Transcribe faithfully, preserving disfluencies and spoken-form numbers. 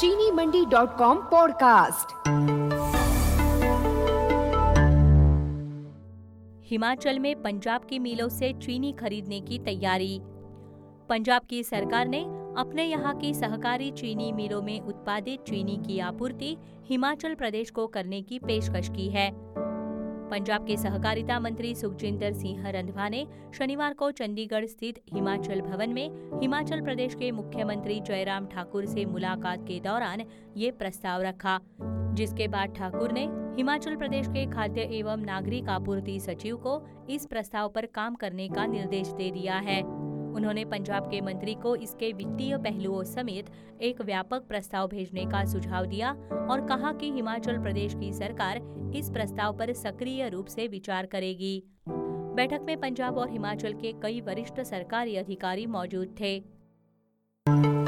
चीनी Mandi dot com podcast. Himachal में पंजाब की मिलों से चीनी खरीदने की तैयारी। पंजाब की सरकार ने अपने यहाँ की सहकारी चीनी मिलों में उत्पादित चीनी की आपूर्ति हिमाचल प्रदेश को करने की पेशकश की है। पंजाब के सहकारिता मंत्री सुखजिंदर सिंह रंधवा ने शनिवार को चंडीगढ़ स्थित हिमाचल भवन में हिमाचल प्रदेश के मुख्यमंत्री जयराम ठाकुर से मुलाकात के दौरान ये प्रस्ताव रखा, जिसके बाद ठाकुर ने हिमाचल प्रदेश के खाद्य एवं नागरिक आपूर्ति सचिव को इस प्रस्ताव पर काम करने का निर्देश दे दिया है। उन्होंने पंजाब के मंत्री को इसके वित्तीय पहलुओं समेत एक व्यापक प्रस्ताव भेजने का सुझाव दिया और कहा कि हिमाचल प्रदेश की सरकार इस प्रस्ताव पर सक्रिय रूप से विचार करेगी। बैठक में पंजाब और हिमाचल के कई वरिष्ठ सरकारी अधिकारी मौजूद थे।